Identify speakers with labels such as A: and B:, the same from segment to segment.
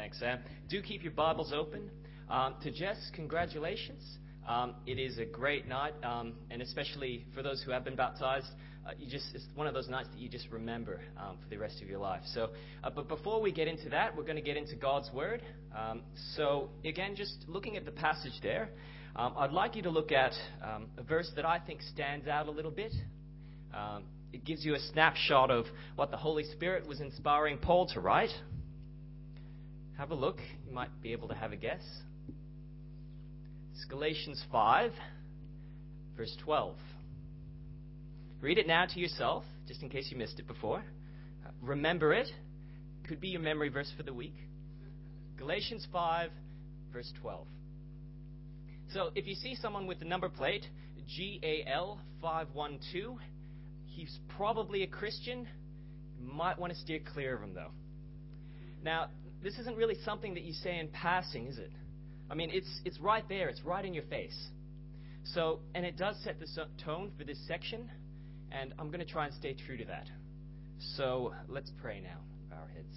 A: Thanks, Sam. Do keep your Bibles open. To Jess, congratulations. It is a great night, and especially for those who have been baptized, it's one of those nights that you just remember for the rest of your life. But before we get into that, we're going to get into God's Word. So again, just looking at the passage there, I'd like you to look at a verse that I think stands out a little bit. It gives you a snapshot of what the Holy Spirit was inspiring Paul to write. Have a look. You might be able to have a guess. It's Galatians 5, verse 12. Read it now to yourself, just in case you missed it before. Remember it. Could be your memory verse for the week. Galatians 5, verse 12. So if you see someone with the number plate, GAL 512, he's probably a Christian. You might want to steer clear of him, though. Now, this isn't really something that you say in passing, is it? I mean, it's right there. It's right in your face. So, and it does set the tone for this section, and I'm going to try and stay true to that. So, let's pray now. Bow our heads.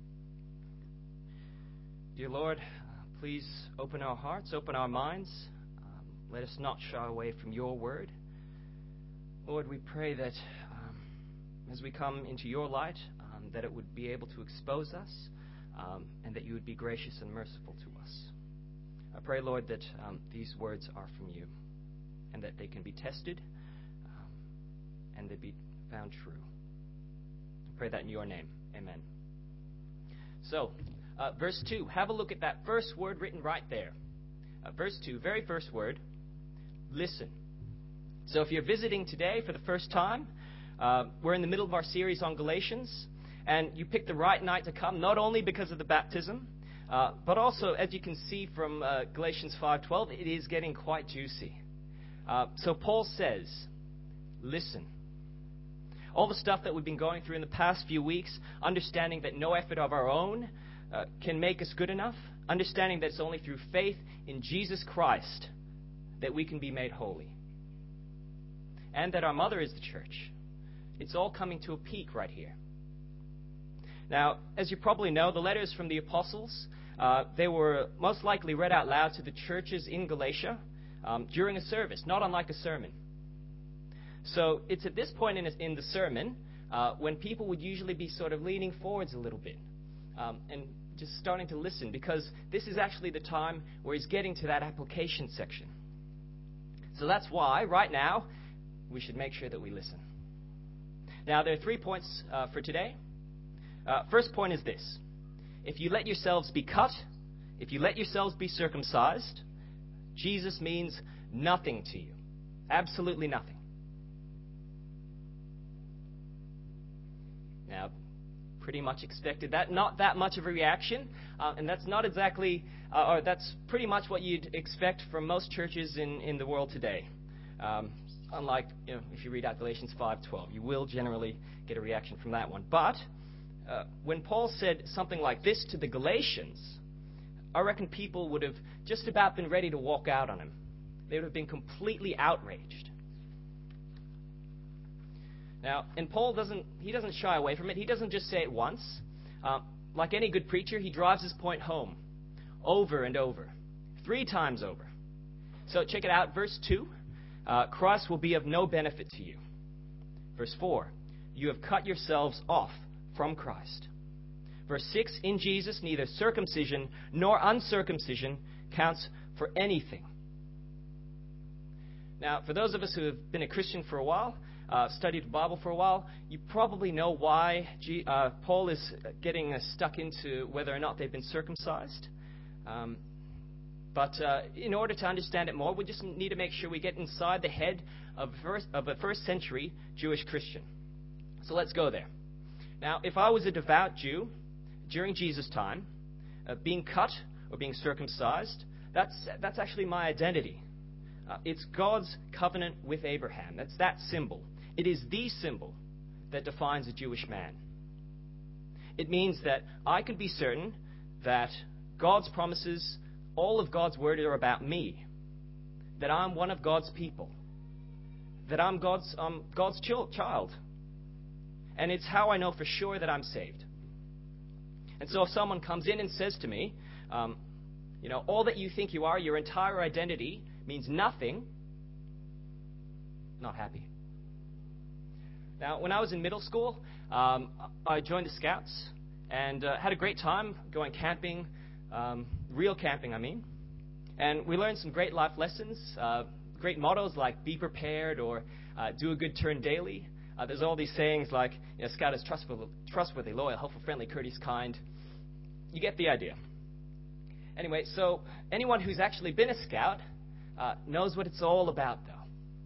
A: Dear Lord, please open our hearts, open our minds. Let us not shy away from your word. Lord, we pray that as we come into your light, that it would be able to expose us, and that you would be gracious and merciful to us. I pray, Lord, that these words are from you, and that they can be tested, and they be found true. I pray that in your name. Amen. So, verse 2. Have a look at that first word written right there. Verse 2, very first word, listen. So if you're visiting today for the first time, we're in the middle of our series on Galatians, and you picked the right night to come, not only because of the baptism, but also, as you can see from Galatians 5:12, it is getting quite juicy. So Paul says, listen. All the stuff that we've been going through in the past few weeks, understanding that no effort of our own can make us good enough, understanding that it's only through faith in Jesus Christ that we can be made holy, and that our mother is the church. It's all coming to a peak right here. Now, as you probably know, the letters from the apostles, they were most likely read out loud to the churches in Galatia during a service, not unlike a sermon. So it's at this point in the sermon when people would usually be sort of leaning forwards a little bit and just starting to listen, because this is actually the time where he's getting to that application section. So that's why, right now, we should make sure that we listen. Now, there are 3 points for today. First point is this. If you let yourselves be cut, if you let yourselves be circumcised, Jesus means nothing to you. Absolutely nothing. Now, pretty much expected that. Not that much of a reaction. And that's not exactly, or that's pretty much what you'd expect from most churches in the world today. Unlike, if you read out Galatians 5:12, you will generally get a reaction from that one. But when Paul said something like this to the Galatians, I reckon people would have just about been ready to walk out on him. They would have been completely outraged. Now, and Paul doesn't shy away from it. He doesn't just say it once. Like any good preacher, he drives his point home over and over, 3 times over. So check it out. Verse 2, Christ will be of no benefit to you. Verse 4, you have cut yourselves off from Christ. Verse 6, in Jesus, neither circumcision nor uncircumcision counts for anything. Now, for those of us who have been a Christian for a while, studied the Bible for a while, you probably know why Paul is getting stuck into whether or not they've been circumcised. But in order to understand it more, we just need to make sure we get inside the head of a first century Jewish Christian. So let's go there. Now, if I was a devout Jew during Jesus' time, being cut or being circumcised, that's actually my identity. It's God's covenant with Abraham. That's that symbol. It is the symbol that defines a Jewish man. It means that I can be certain that God's promises, all of God's word are about me, that I'm one of God's people, that I'm God's child. And it's how I know for sure that I'm saved. And so if someone comes in and says to me, all that you think you are, your entire identity, means nothing, not happy. Now, when I was in middle school, I joined the Scouts and had a great time going camping, real camping, I mean. And we learned some great life lessons, great mottos like be prepared or do a good turn daily. There's all these sayings like, Scout is trustworthy, loyal, helpful, friendly, courteous, kind. You get the idea. Anyway, so anyone who's actually been a Scout knows what it's all about, though.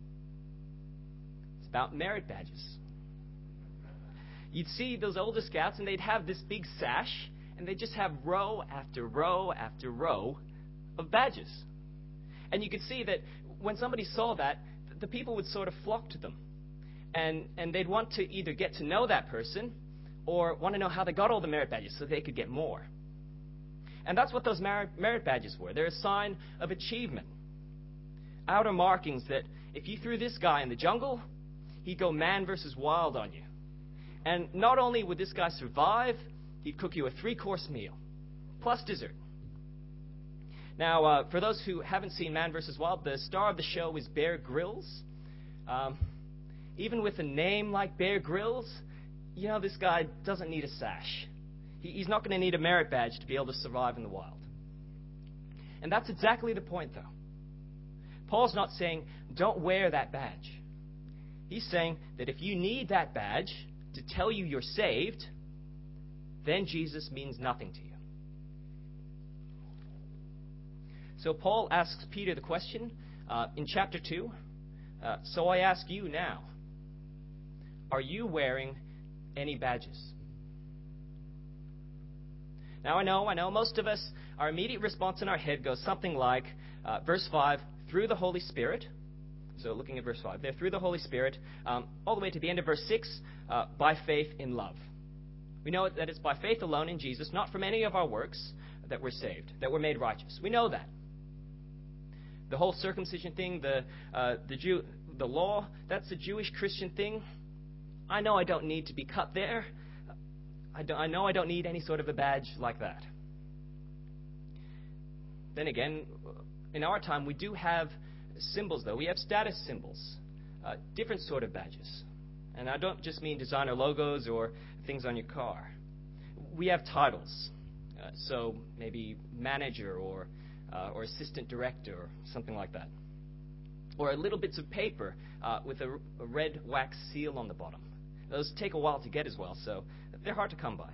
A: It's about merit badges. You'd see those older Scouts, and they'd have this big sash, and they'd just have row after row after row of badges. And you could see that when somebody saw that, the people would sort of flock to them. And they'd want to either get to know that person or want to know how they got all the merit badges so they could get more. And that's what those merit badges were. They're a sign of achievement. Outer markings that if you threw this guy in the jungle, he'd go man versus wild on you. And not only would this guy survive, he'd cook you a 3-course meal, plus dessert. Now, for those who haven't seen Man vs. Wild, the star of the show is Bear Grylls. Even with a name like Bear Grylls, this guy doesn't need a sash. He's not going to need a merit badge to be able to survive in the wild. And that's exactly the point, though. Paul's not saying, don't wear that badge. He's saying that if you need that badge to tell you you're saved, then Jesus means nothing to you. So Paul asks Peter the question in chapter 2, so I ask you now, are you wearing any badges? Now I know most of us, our immediate response in our head goes something like, verse 5, through the Holy Spirit. So looking at verse 5 there, through the Holy Spirit, all the way to the end of verse 6, by faith in love. We know that it's by faith alone in Jesus, not from any of our works, that we're saved, that we're made righteous. We know that. The whole circumcision thing, the law, that's a Jewish Christian thing. I know I don't need to be cut there. I know I don't need any sort of a badge like that. Then again, in our time, we do have symbols, though. We have status symbols, different sort of badges. And I don't just mean designer logos or things on your car. We have titles. So maybe manager or assistant director or something like that. Or little bits of paper with a red wax seal on the bottom. Those take a while to get as well, so they're hard to come by.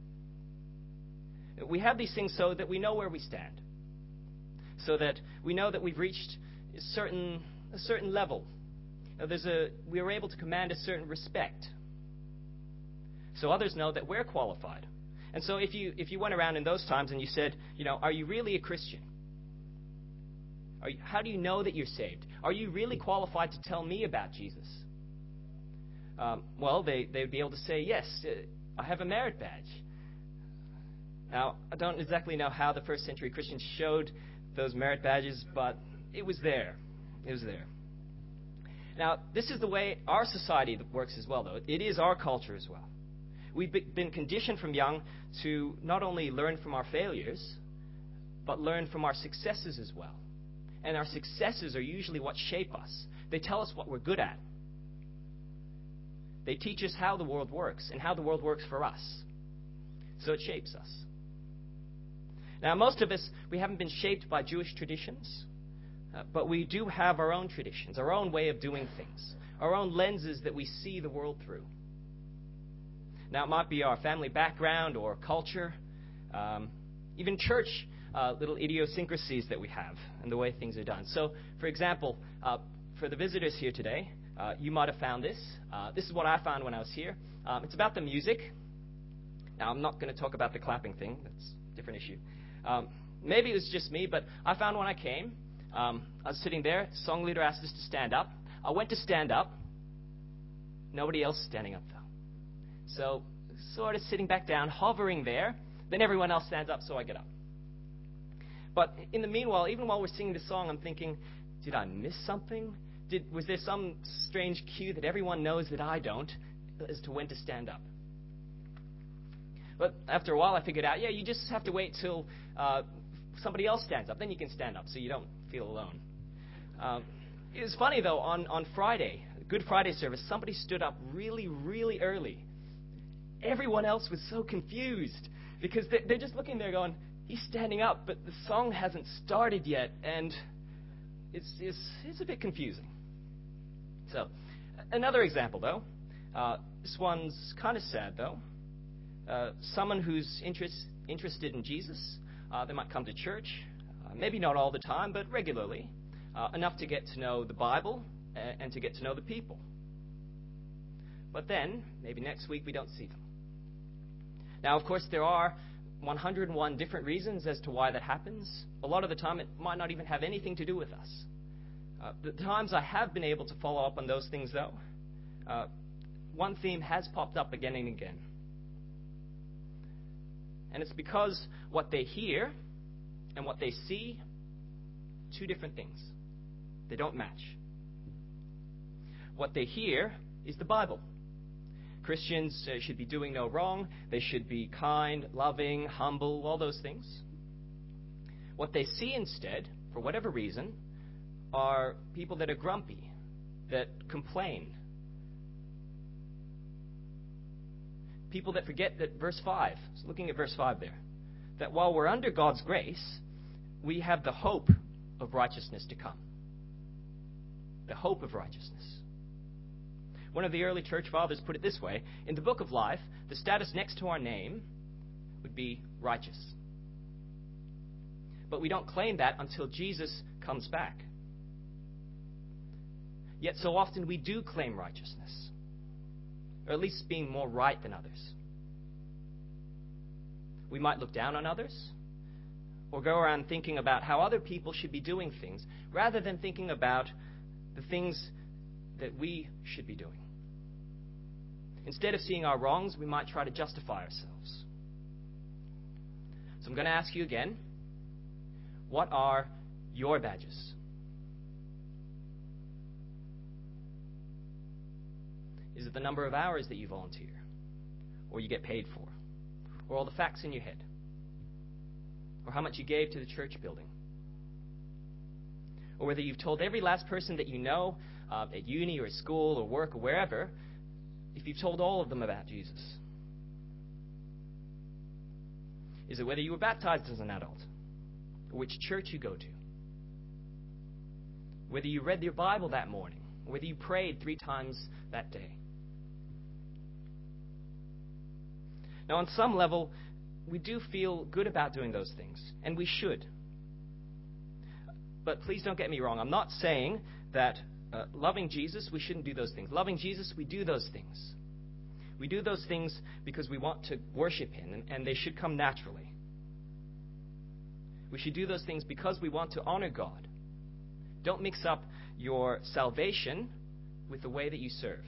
A: We have these things so that we know where we stand. So that we know that we've reached a certain level. We are able to command a certain respect. So others know that we're qualified. And so if you went around in those times and you said, are you really a Christian? How do you know that you're saved? Are you really qualified to tell me about Jesus? Well, they would be able to say, yes, I have a merit badge. Now, I don't exactly know how the first century Christians showed those merit badges, but it was there. It was there. Now, this is the way our society works as well, though. It is our culture as well. We've been conditioned from young to not only learn from our failures, but learn from our successes as well. And our successes are usually what shape us. They tell us what we're good at. They teach us how the world works and how the world works for us. So it shapes us. Now, most of us, we haven't been shaped by Jewish traditions, but we do have our own traditions, our own way of doing things, our own lenses that we see the world through. Now, it might be our family background or culture, even church little idiosyncrasies that we have and the way things are done. So, for example, for the visitors here today, you might have found this. This is what I found when I was here. It's about the music. Now, I'm not going to talk about the clapping thing. That's a different issue. Maybe it was just me, but I found when I came, I was sitting there. Song leader asked us to stand up. I went to stand up. Nobody else standing up, though. So, sort of sitting back down, hovering there. Then everyone else stands up, so I get up. But in the meanwhile, even while we're singing this song, I'm thinking, did I miss something? Was there some strange cue that everyone knows that I don't as to when to stand up? But after a while, I figured out, you just have to wait till somebody else stands up. Then you can stand up so you don't feel alone. It was funny, though, on Friday, Good Friday service, somebody stood up really, really early. Everyone else was so confused because they're just looking there going, he's standing up, but the song hasn't started yet, and it's a bit confusing. So, another example, though. This one's kind of sad, though. Someone who's interested in Jesus, they might come to church, maybe not all the time, but regularly, enough to get to know the Bible and to get to know the people. But then, maybe next week, we don't see them. Now, of course, there are 101 different reasons as to why that happens. A lot of the time, it might not even have anything to do with us. The times I have been able to follow up on those things, though, one theme has popped up again and again. And it's because what they hear and what they see, two different things. They don't match. What they hear is the Bible. Christians should be doing no wrong. They should be kind, loving, humble, all those things. What they see instead, for whatever reason, are people that are grumpy, that complain. People that forget that verse 5, so looking at verse 5 there, that while we're under God's grace, we have the hope of righteousness to come. The hope of righteousness. One of the early church fathers put it this way: in the book of life, the status next to our name would be righteous. But we don't claim that until Jesus comes back. Yet so often we do claim righteousness, or at least being more right than others. We might look down on others, or go around thinking about how other people should be doing things, rather than thinking about the things that we should be doing. Instead of seeing our wrongs, we might try to justify ourselves. So I'm going to ask you again, what are your badges? Is it the number of hours that you volunteer, or you get paid for, or all the facts in your head, or how much you gave to the church building, or whether you've told every last person that you know at uni or school or work or wherever, if you've told all of them about Jesus? Is it whether you were baptized as an adult, or which church you go to, whether you read your Bible that morning, or whether you prayed 3 times that day? Now, on some level, we do feel good about doing those things, and we should. But please don't get me wrong. I'm not saying that loving Jesus, we shouldn't do those things. Loving Jesus, we do those things. We do those things because we want to worship Him, and they should come naturally. We should do those things because we want to honor God. Don't mix up your salvation with the way that you serve.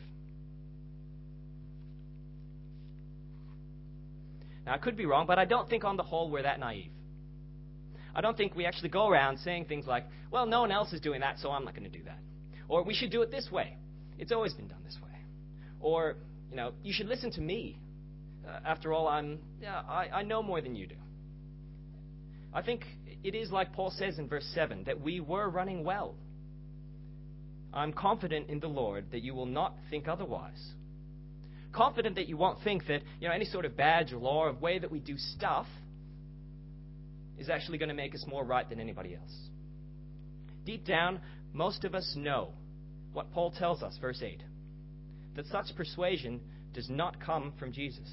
A: Now, I could be wrong, but I don't think on the whole we're that naive. I don't think we actually go around saying things like, well, no one else is doing that, so I'm not going to do that. Or we should do it this way. It's always been done this way. Or, you should listen to me. After all, I know more than you do. I think it is like Paul says in verse 7, that we were running well. I'm confident in the Lord that you will not think otherwise. Confident that you won't think that, any sort of badge or law or way that we do stuff is actually going to make us more right than anybody else. Deep down, most of us know what Paul tells us, verse 8, that such persuasion does not come from Jesus.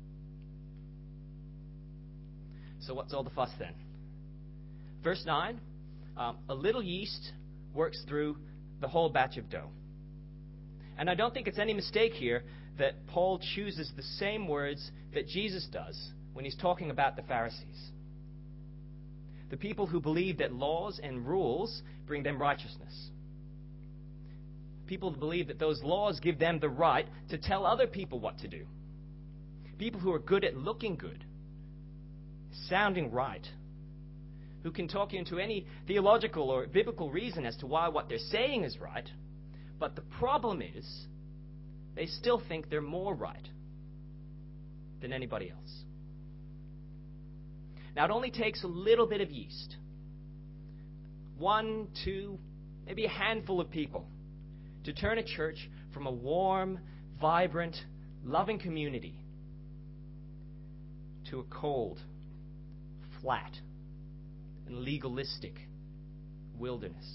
A: So what's all the fuss then? Verse 9, a little yeast works through the whole batch of dough. And I don't think it's any mistake here that Paul chooses the same words that Jesus does when he's talking about the Pharisees. The people who believe that laws and rules bring them righteousness. People who believe that those laws give them the right to tell other people what to do. People who are good at looking good, sounding right, who can talk you into any theological or biblical reason as to why what they're saying is right. But the problem is, they still think they're more right than anybody else. Now, it only takes a little bit of yeast. 1, 2, maybe a handful of people to turn a church from a warm, vibrant, loving community to a cold, flat, and legalistic wilderness.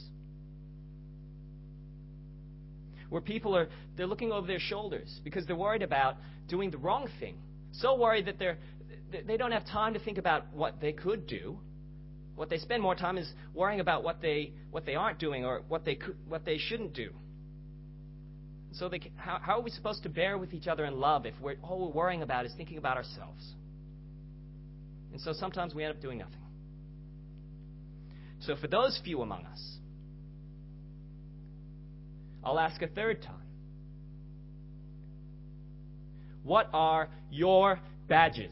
A: Where people they're looking over their shoulders because they're worried about doing the wrong thing. So worried that they don't have time to think about what they could do. What they spend more time is worrying about what they aren't doing or what they shouldn't do. So how are we supposed to bear with each other in love if all we're worrying about is thinking about ourselves? And so sometimes we end up doing nothing. So for those few among us, I'll ask a third time. What are your badges?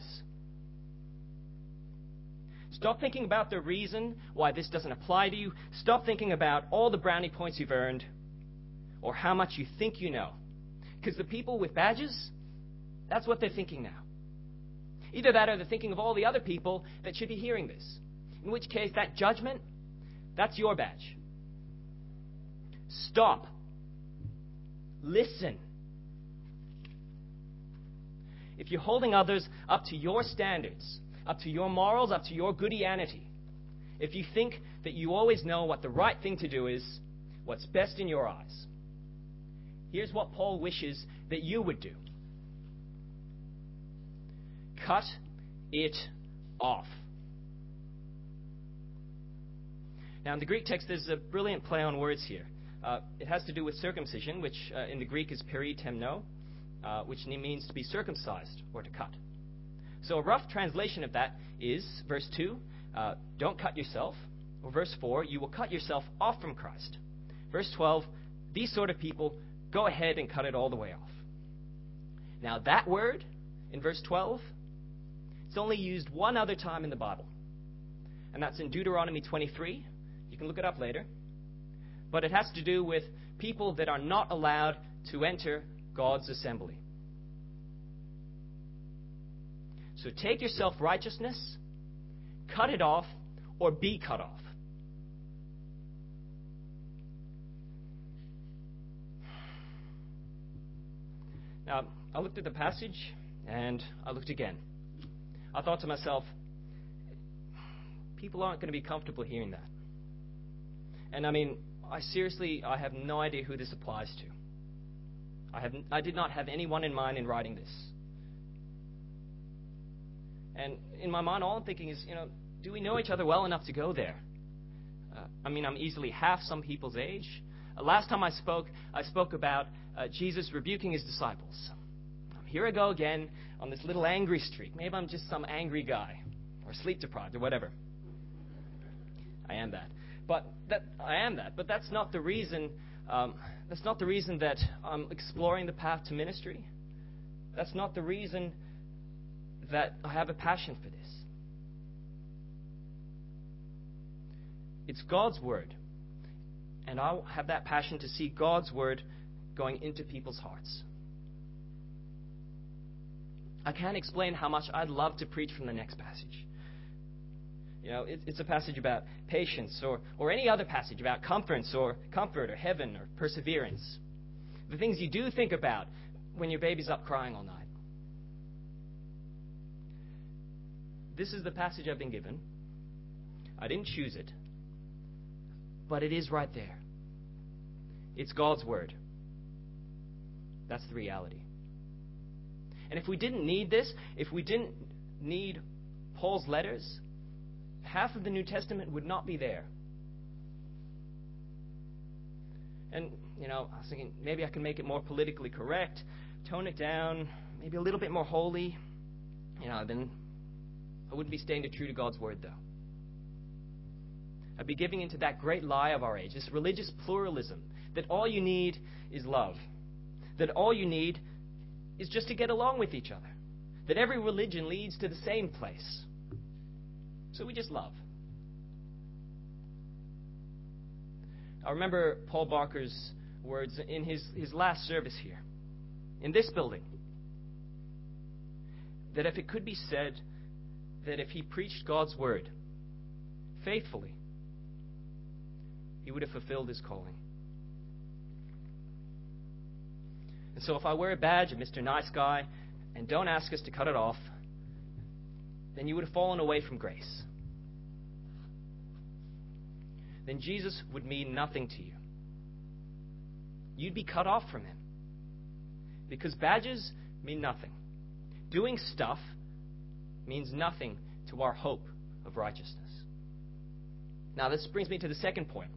A: Stop thinking about the reason why this doesn't apply to you. Stop thinking about all the brownie points you've earned or how much you think you know. Because the people with badges, that's what they're thinking now. Either that or they're thinking of all the other people that should be hearing this. In which case, that judgment, that's your badge. Stop. Listen. If you're holding others up to your standards, up to your morals, up to your goodianity, if you think that you always know what the right thing to do is, what's best in your eyes, here's what Paul wishes that you would do. Cut it off. Now, in the Greek text, there's a brilliant play on words here. It has to do with circumcision, which in the Greek is peritemno, which means to be circumcised or to cut. So a rough translation of that is, verse 2, don't cut yourself. Or verse 4, you will cut yourself off from Christ. Verse 12, these sort of people, go ahead and cut it all the way off. Now that word, in verse 12, it's only used one other time in the Bible. And that's in Deuteronomy 23. You can look it up later. But it has to do with people that are not allowed to enter God's assembly. So take your self-righteousness, cut it off, or be cut off. Now, I looked at the passage, and I looked again. I thought to myself, people aren't going to be comfortable hearing that. And I mean, I have no idea who this applies to. I did not have anyone in mind in writing this. And in my mind, all I'm thinking is, do we know each other well enough to go there? I'm easily half some people's age. Last time I spoke about Jesus rebuking his disciples. Here I go again on this little angry streak. Maybe I'm just some angry guy, or sleep deprived, or whatever. I am that. But that's not the reason. That's not the reason that I'm exploring the path to ministry. That's not the reason that I have a passion for this. It's God's Word. And I have that passion to see God's Word going into people's hearts. I can't explain how much I'd love to preach from the next passage. It's a passage about patience or any other passage about comfort or heaven or perseverance. The things you do think about when your baby's up crying all night. This is the passage I've been given. I didn't choose it. But it is right there. It's God's Word. That's the reality. And if we didn't need this, if we didn't need Paul's letters, half of the New Testament would not be there. And, I was thinking, maybe I can make it more politically correct, tone it down, maybe a little bit more holy. Then I wouldn't be staying true to God's Word, though. I'd be giving into that great lie of our age, this religious pluralism, that all you need is love. That all you need is just to get along with each other. That every religion leads to the same place. So we just love. I remember Paul Barker's words in his last service here, in this building, that if it could be said that if he preached God's word faithfully, he would have fulfilled his calling. And so if I wear a badge of Mr. Nice Guy and don't ask us to cut it off, then you would have fallen away from grace. Then Jesus would mean nothing to you. You'd be cut off from him. Because badges mean nothing. Doing stuff means nothing to our hope of righteousness. Now, this brings me to the second point.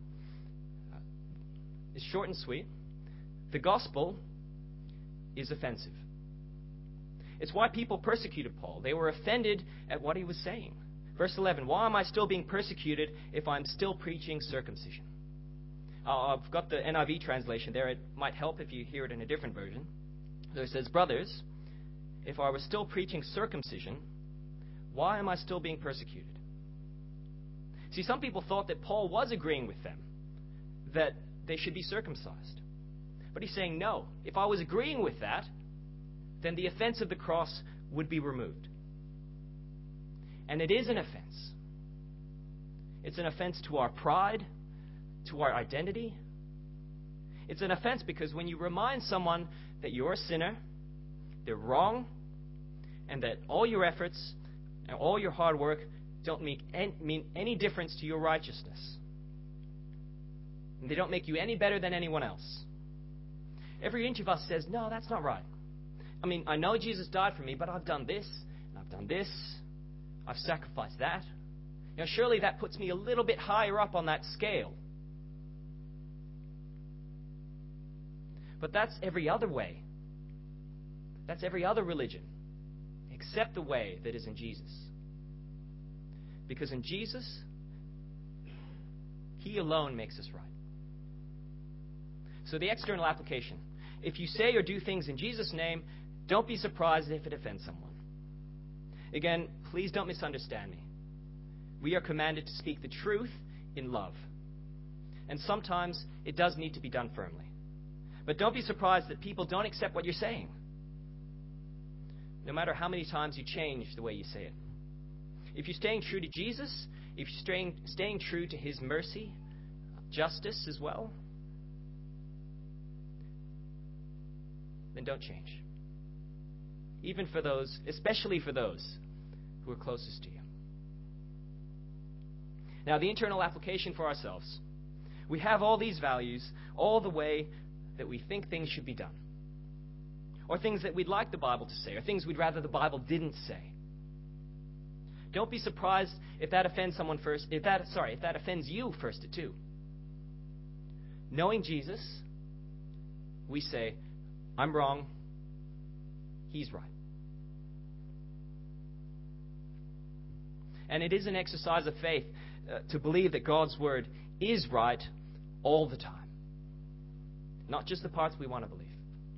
A: It's short and sweet. The gospel is offensive. It's why people persecuted Paul. They were offended at what he was saying. Verse 11, why am I still being persecuted if I'm still preaching circumcision? I've got the NIV translation there. It might help if you hear it in a different version. So it says, brothers, if I was still preaching circumcision, why am I still being persecuted? See, some people thought that Paul was agreeing with them, that they should be circumcised. But he's saying, no, if I was agreeing with that, then the offense of the cross would be removed. And it is an offense. It's an offense to our pride, to our identity. It's an offense because when you remind someone that you're a sinner, they're wrong, and that all your efforts and all your hard work don't mean any difference to your righteousness. And they don't make you any better than anyone else. Every inch of us says, no, that's not right. I mean, I know Jesus died for me, but I've done this, and I've done this. I've sacrificed that. You know, surely that puts me a little bit higher up on that scale. But that's every other way. That's every other religion, except the way that is in Jesus. Because in Jesus, he alone makes us right. So the external application. If you say or do things in Jesus' name, don't be surprised if it offends someone. Again, please don't misunderstand me. We are commanded to speak the truth in love. And sometimes it does need to be done firmly. But don't be surprised that people don't accept what you're saying, no matter how many times you change the way you say it. If you're staying true to Jesus, if you're staying true to his mercy, justice as well, then don't change. Even for those, especially for those who are closest to you. Now, the internal application for ourselves. We have all these values, all the way that we think things should be done. Or things that we'd like the Bible to say, or things we'd rather the Bible didn't say. Don't be surprised if that offends someone first, if that offends you first too. Knowing Jesus, we say, I'm wrong, he's right. And it is an exercise of faith to believe that God's word is right all the time. Not just the parts we want to believe.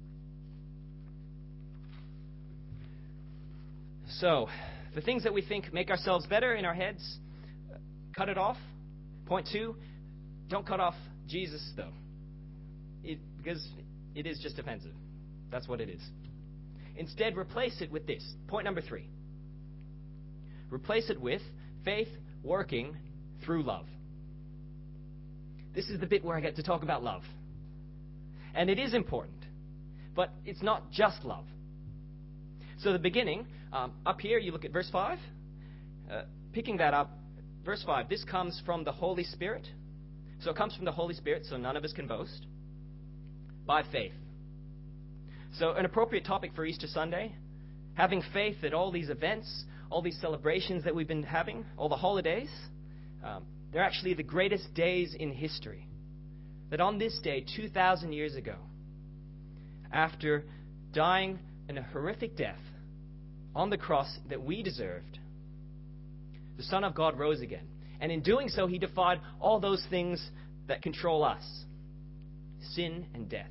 A: So, the things that we think make ourselves better in our heads, cut it off. Point 2, don't cut off Jesus, though. Because it is just offensive. That's what it is. Instead, replace it with this. Point number 3. Replace it with faith working through love. This is the bit where I get to talk about love. And it is important. But it's not just love. So the beginning, up here, you look at verse 5. Picking that up, verse 5, this comes from the Holy Spirit. So it comes from the Holy Spirit, so none of us can boast. By faith. So an appropriate topic for Easter Sunday, having faith that all these events, all these celebrations that we've been having, all the holidays, they're actually the greatest days in history. That on this day, 2,000 years ago, after dying in a horrific death on the cross that we deserved, the Son of God rose again. And in doing so, he defied all those things that control us. Sin and death.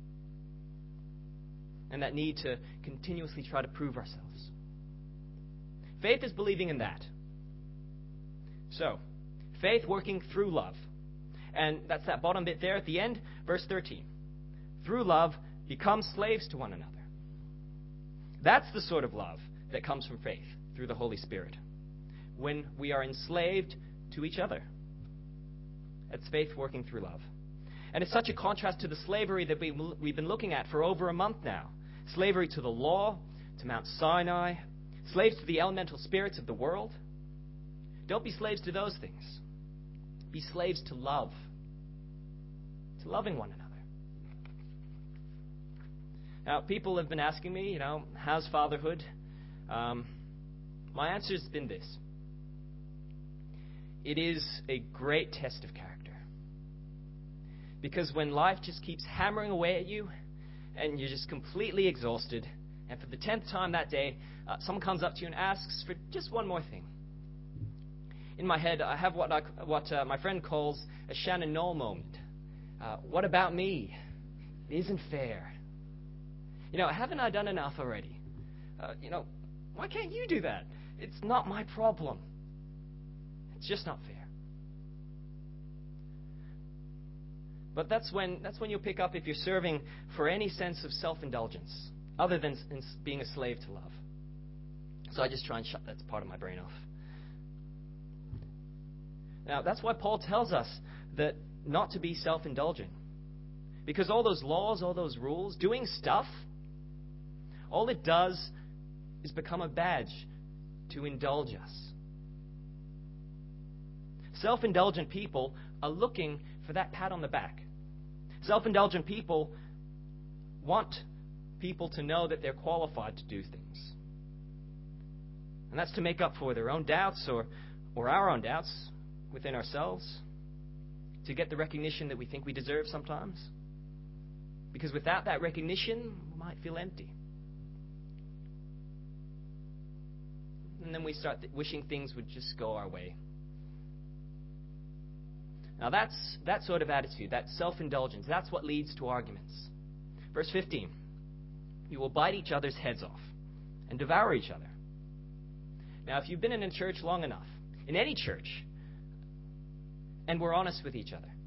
A: And that need to continuously try to prove ourselves. Faith is believing in that. So, faith working through love. And that's that bottom bit there at the end, verse 13. Through love, become slaves to one another. That's the sort of love that comes from faith through the Holy Spirit. when we are enslaved to each other. That's faith working through love. And it's such a contrast to the slavery that we've been looking at for over a month now. Slavery to the law, to Mount Sinai, slaves to the elemental spirits of the world. Don't be slaves to those things. Be slaves to love, to loving one another. Now, people have been asking me, how's fatherhood? My answer has been this. It is a great test of character. Because when life just keeps hammering away at you, and you're just completely exhausted, and for the 10th time that day, someone comes up to you and asks for just one more thing. In my head, I have what my friend calls a Shannon Knoll moment. What about me? It isn't fair. Haven't I done enough already? Why can't you do that? It's not my problem. It's just not fair. But that's when you'll pick up if you're serving for any sense of self-indulgence, other than being a slave to love. So I just try and shut that part of my brain off. Now, that's why Paul tells us that not to be self-indulgent. Because all those laws, all those rules, doing stuff, all it does is become a badge to indulge us. Self-indulgent people are looking for that pat on the back. Self-indulgent people want people to know that they're qualified to do things. And that's to make up for their own doubts or our own doubts within ourselves, to get the recognition that we think we deserve sometimes. Because without that recognition, we might feel empty. And then we start wishing things would just go our way. Now that sort of attitude, that self-indulgence, that's what leads to arguments. Verse 15, you will bite each other's heads off and devour each other. Now, if you've been in a church long enough, in any church, and we're honest with each other,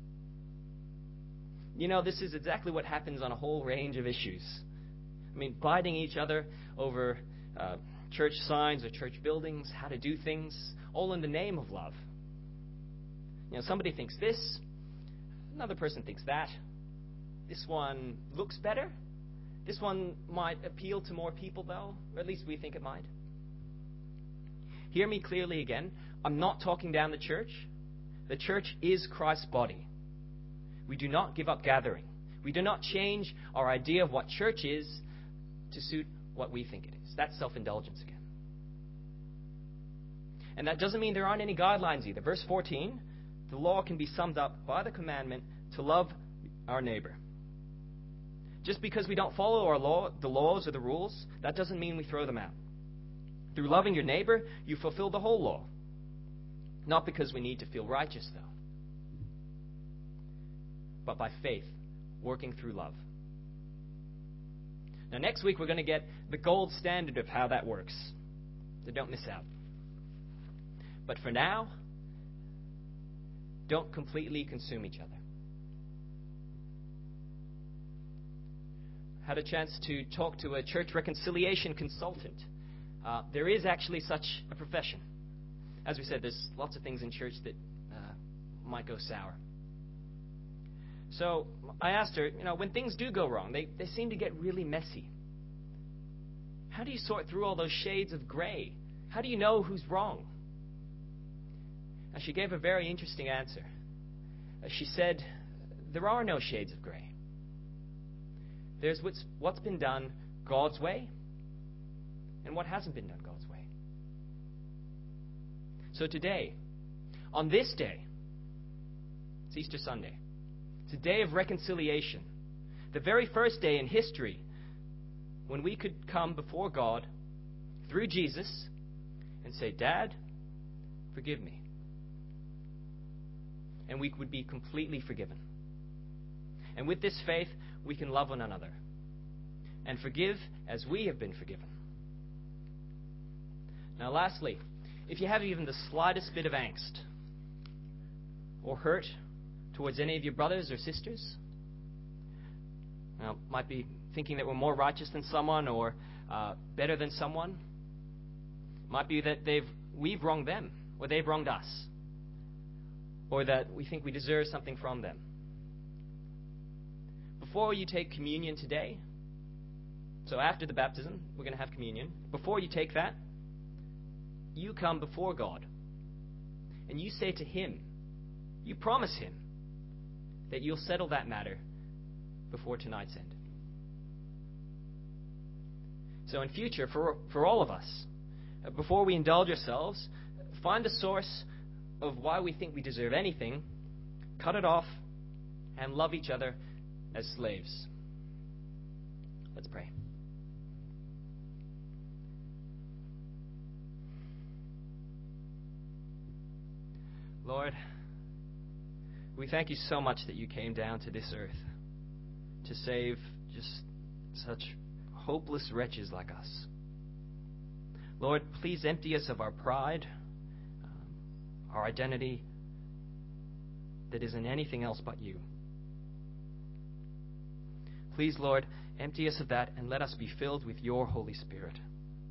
A: this is exactly what happens on a whole range of issues. Biting each other over church signs or church buildings, how to do things, all in the name of love. Somebody thinks this, another person thinks that. This one looks better. This one might appeal to more people, though, or at least we think it might. Hear me clearly again. I'm not talking down the church. The church is Christ's body. We do not give up gathering. We do not change our idea of what church is to suit what we think it is. That's self-indulgence again. And that doesn't mean there aren't any guidelines either. Verse 14, the law can be summed up by the commandment to love our neighbor. Just because we don't follow the laws or the rules, that doesn't mean we throw them out. Through loving your neighbor, you fulfill the whole law. Not because we need to feel righteous, though, but by faith, working through love. Now, next week, we're going to get the gold standard of how that works. So don't miss out. But for now, don't completely consume each other. Had a chance to talk to a church reconciliation consultant. There is actually such a profession. As we said, there's lots of things in church that might go sour. So I asked her, when things do go wrong, they seem to get really messy. How do you sort through all those shades of gray? How do you know who's wrong? And she gave a very interesting answer. She said, there are no shades of gray. There's what's been done God's way and what hasn't been done God's way. So today, on this day, it's Easter Sunday, it's a day of reconciliation, the very first day in history when we could come before God through Jesus and say, Dad, forgive me. And we would be completely forgiven. And with this faith, we can love one another and forgive as we have been forgiven. Now, lastly, if you have even the slightest bit of angst or hurt towards any of your brothers or sisters, might be thinking that we're more righteous than someone or better than someone, might be that we've wronged them. or they've wronged us, or that we think we deserve something from them. Before you take communion today, so after the baptism, we're going to have communion. Before you take that, you come before God and you say to Him, you promise Him that you'll settle that matter before tonight's end. So in future, for all of us, before we indulge ourselves, find the source of why we think we deserve anything, cut it off, and love each other as slaves. Let's pray. Lord, we thank you so much that you came down to this earth to save just such hopeless wretches like us. Lord, please empty us of our pride, our identity that is in anything else but you. Please, Lord, empty us of that and let us be filled with your Holy Spirit.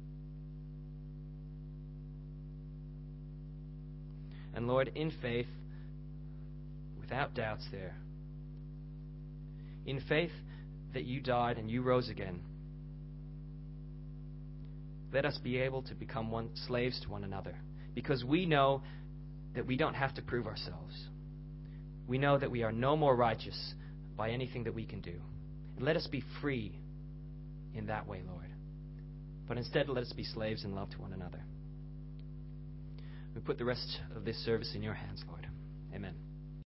A: And Lord, in faith, without doubts there, in faith that you died and you rose again, let us be able to become slaves to one another, because we know that we don't have to prove ourselves. We know that we are no more righteous by anything that we can do. And let us be free in that way, Lord. But instead, let us be slaves in love to one another. We put the rest of this service in your hands, Lord. Amen.